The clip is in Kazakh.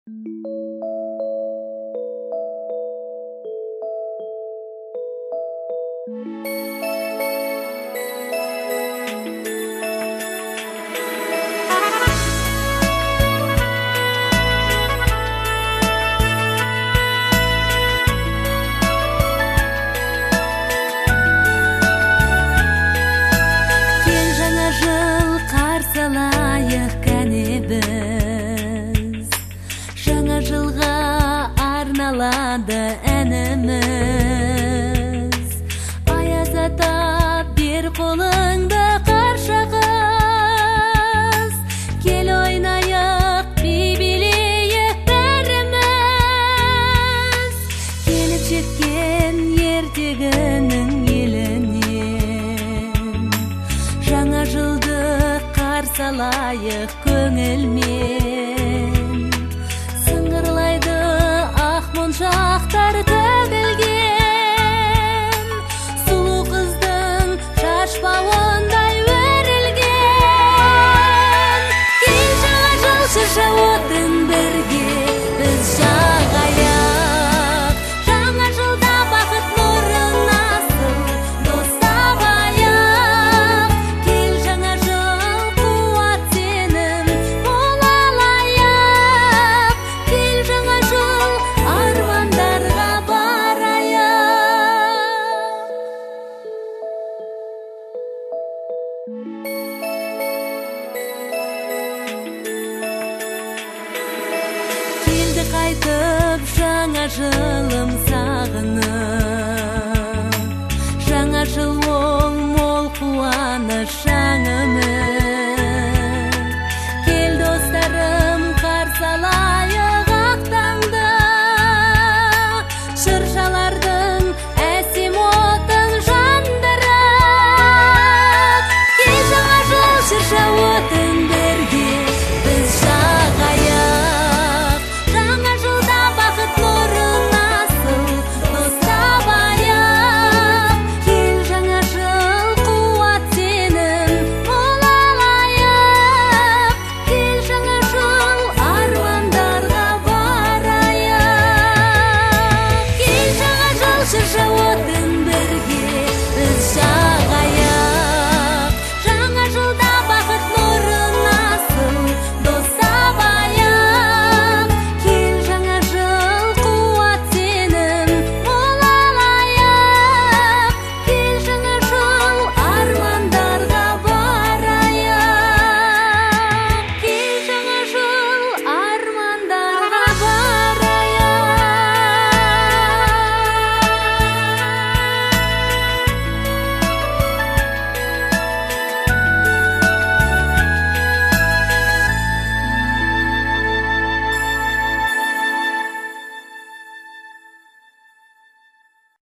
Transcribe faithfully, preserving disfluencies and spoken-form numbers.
Әніміз аяз ата бер қолыңды қарша қыз, кел ойнайық би билейік бәріміз, келіп жеткен ертегінің елінен жаңа жылды қарсы алайық көңілмен. Сыңғырлайды ақ моншақтар төгілген, сұлу қыздың шашбауындай өрілген. Кел жаңа жыл шырша отын бірге біз жағайық, жаңа жылда бақыт нұрын асыл дос табайық. Кел жаңа жыл қуат сенім бола алайық, кел жаңа жыл армандарға барайық. Келді қайтып жаңа жылым сағынып, жаңа жыл